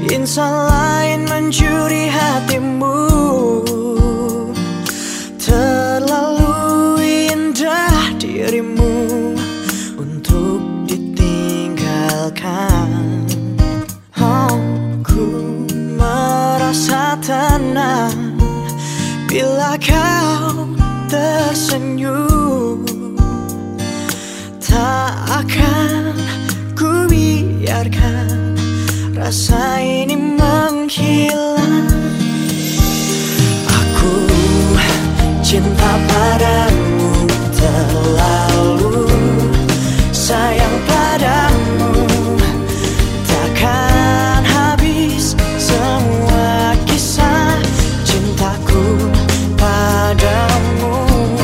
insan lain mencuri hatimu. Terlalu indah dirimu untuk ditinggalkan. Ku merasa tenang bila kau tersenyum. Tak akan ku biarkan rasa ini menghilang. Aku cinta padamu, terlalu sayang padamu. Takkan habis semua kisah cintaku padamu.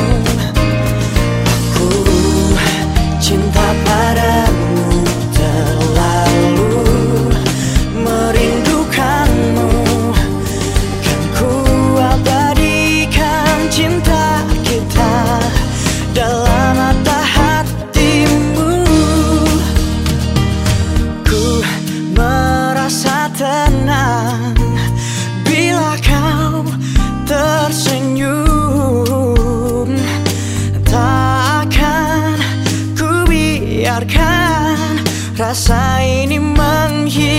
Aku cinta padamu, terlalu merindukanmu. Kan ku abadikan cinta kita dalam mata hatimu. Ku merasa tenang bila kau tersenyum. Tak akan ku biarkan rasa ini menghilang.